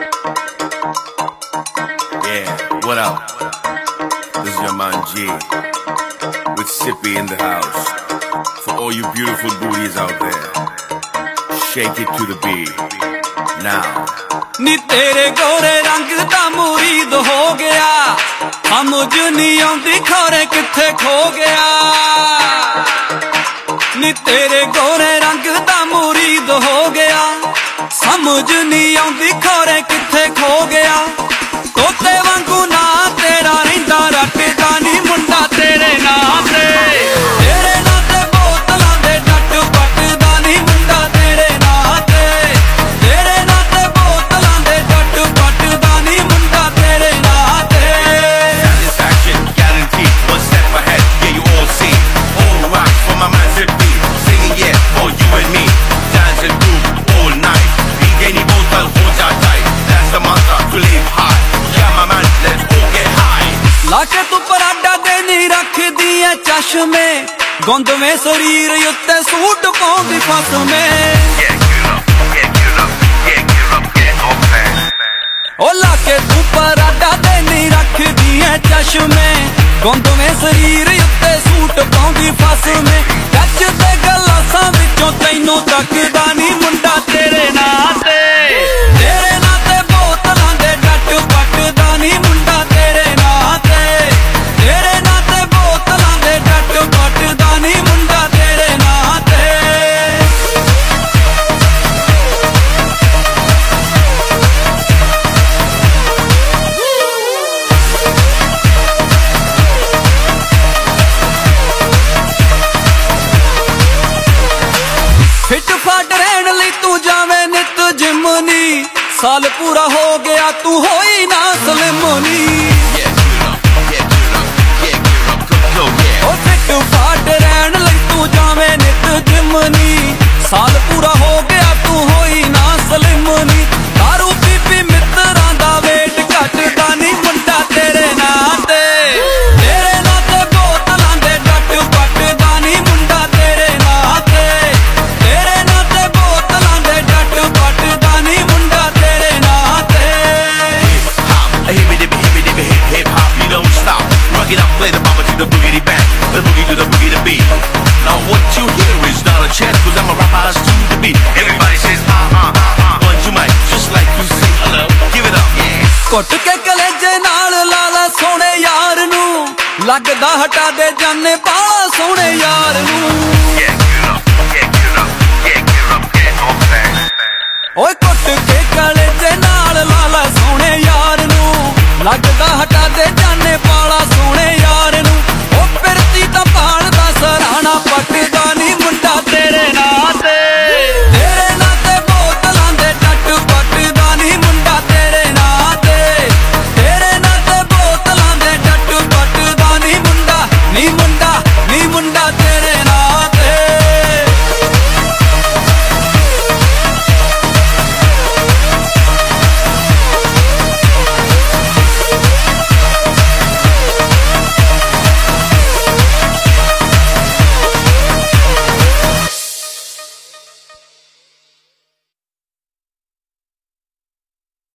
Yeah, what up? This is your man G with Sippy in the house. For all you beautiful booties out there, shake it to the beat. Now. ਨੀ ਤੇਰੇ ਗੋਰੇ ਰੰਗ ਦਾ ਮੁਰੀਦ ਹੋ ਗਿਆ, ਸਮਝ ਨਹੀਂ ਆਉਂਦੀ ਖੋਰੇ ਕਿੱਥੇ ਖੋ ਗਿਆ। ਨੀ ਤੇਰੇ ਗੋਰੇ ਰੰਗ ਦਾ ਮੁਰੀਦ ਹੋ ਗਿਆ, ਸਮਝ ਨਹੀਂ ਆਉਂਦੀ ਖੋਰੇ ਕਿੱਥੇ ਖੋ ਗਿਆ। ਤੋਤੇ ਵਾਂਗੂ ਨਾ ਤੇਰਾ ਰਹਿੰਦਾ ਰੱਟਦਾ ਨੀ ਮੁੰਡਾ ਤੇਰੇ ਨਾਂ ਤੇ, ਤੇਰੇ ਨਾਂ ਤੇ ਬੋਤਲਾਂ ਦੇ ਡੱਟ ਪੱਟਦਾ ਨੀ ਮੁੰਡਾ ਤੇਰੇ ਨਾਂ ਤੇ, ਤੇਰੇ ਨਾਂ ਤੇ ਬੋਤਲਾਂ ਦੇ ਡੱਟ ਪੱਟਦਾ ਨੀ ਮੁੰਡਾ ਤੇਰੇ ਨਾਂ ਤੇ। Satisfaction guaranteed, one step ahead, yeah you all see. All rock for my man Zippy, singing yeah for you and me. Dance and groove all night, any bottle hold ya tight. That's the mantra to live high. Yeah my man, let's all get high. ਲਾਕੇ ਤੂੰ Prada ਦੇ ਨੀ ਰੱਖਦੀ ਐ ਚਸ਼ਮੇ, ਗੁੰਦਵੇਂ ਸਰੀਰ ਉੱਤੇ suit ਪਾਉਂਦੀ ਫਸਮੇ। ਓ ਲਾਕੇ ਤੂੰ ਪਰਾਡਾ ਦੇ ਨੀ ਰੱਖਦੀ ਐ ਚਸ਼ਮੇ, ਗੁੰਦਵੇਂ ਸਰੀਰ ਉੱਤੇ ਸੂਟ ਪਾਉਂਦੀ ਫਸਮੇ। ਕੱਚ ਦੇ ਗਲਾਸਾਂ ਵਿੱਚੋਂ ਤੈਨੂੰ ਤੱਕਦਾ ਨੀ ਮੁੰਡਾ ਤੇਰੇ ਨਾਂ ਤੇ, ਤੇਰੇ ਨਾਂ ਤੇ ਬੋਤਲਾਂ ਦੇ ਡੱਟ ਪੱਟਦਾ ਨੀ ਮੁੰਡਾ ਤੇਰੇ ਨਾਂ ਤੇ, ਤੇਰੇ ਨਾਂ ਤੇ ਬੋਤਲਾਂ ਦੇ ਡੱਟ ਪੱਟਦਾ ਨੀ ਮੁੰਡਾ ਤੇਰੇ ਨਾਂ ਤੇ। ਫਿੱਟ ਫਾਟ ਰਹਿਣ ਲਈ ਤੂੰ ਜਾਵੇਂ ਨਿੱਤ ਜਿਮ ਨੀ, ਸਾਲ ਪੂਰਾ ਹੋ ਗਿਆ ਤੂੰ ਹੋਈ ਨਾ ਸਲਿਮ ਨੀ। ਓ ਫਿੱਟ ਫਾਟ ਰਹਿਣ ਲਈ ਤੂੰ ਜਾਵੇਂ ਨਿੱਤ ਜਿਮ ਨੀ, ਸਾਲ ਪੂਰਾ ਹੋ ਗਿਆ ਤੂੰ ਹੋਈ ਨਾ ਸਲਿਮ ਨੀ। ਦਾਰੂ ਪੀ ਪੀ ਮਿੱਤਰਾਂ ਦਾ ਵੇਟ ਘਟਦਾ ਨੀ ਮੁੰਡਾ ਤੇਰੇ ਨਾਂ ਤੇ, ਤੇਰੇ ਨਾਂ ਤੇ ਬੋਤਲਾਂ ਦੇ ਡੱਟ ਪੱਟਦਾ ਨੀ ਮੁੰਡਾ ਤੇਰੇ ਨਾਂ ਤੇ, ਤੇਰੇ ਨਾਂ ਤੇ ਬੋਤਲਾਂ ਦੇ ਡੱਟ ਪੱਟਦਾ ਨੀ ਮੁੰਡਾ ਤੇਰੇ ਨਾਂ ਤੇ। Hip hop, you don't stop. Rock it up, play the bumper to the boogity bang, the boogie to the boogie to beat. Now what you hear is not a chant, cause I'm a rapper as to the beat. Everybody says but you might just like to say hello, give it up, yeah. ਘੁੱਟ ਕੇ ਕਲੇਜੇ ਨਾਲ ਲਾਲਾ ਸੋਹਣੇ ਯਾਰ ਨੂੰ, ਲੱਗਦਾ ਹਟਾ ਦੇ ਜਾਨੇ ਬਾਲਾ ਸੋਹਣੇ ਯਾਰ ਨੂੰ। ਓਏ ਘੁੱਟ ਕੇ ਕਲੇਜੇ ਨਾਲ ਲਾਲਾ ਸੋਹਣੇ ਯਾਰ ਨੂੰ, ਲੱਗਦਾ ਹਟਾ ਦੇ ਜਾਨੇ ਬਾਲਾ ਸੋਹਣੇ ਯਾਰ ਨੂੰ। ਉਹ ਪਿਰਤੀ ਤਾਂ ਭਾਲਦਾ ਸਰਾਣਾ ਪੱਟਦਾ ਨੀ ਮੁੰਡਾ ਤੇਰੇ ਨਾਂ ਤੇ, ਤੇਰੇ ਨਾਂ ਤੇ ਬੋਤਲਾਂ ਦੇ ਡੱਟ ਪੱਟਦਾ ਨੀ ਮੁੰਡਾ ਤੇਰੇ ਨਾਂ ਤੇ, ਤੇਰੇ ਨਾਂ ਤੇ ਬੋਤਲਾਂ ਦੇ ਡੱਟ ਪੱਟਦਾ ਨੀ ਮੁੰਡਾ ਨੀ ਮੁੰਡਾ ਨੀ ਮੁੰਡਾ।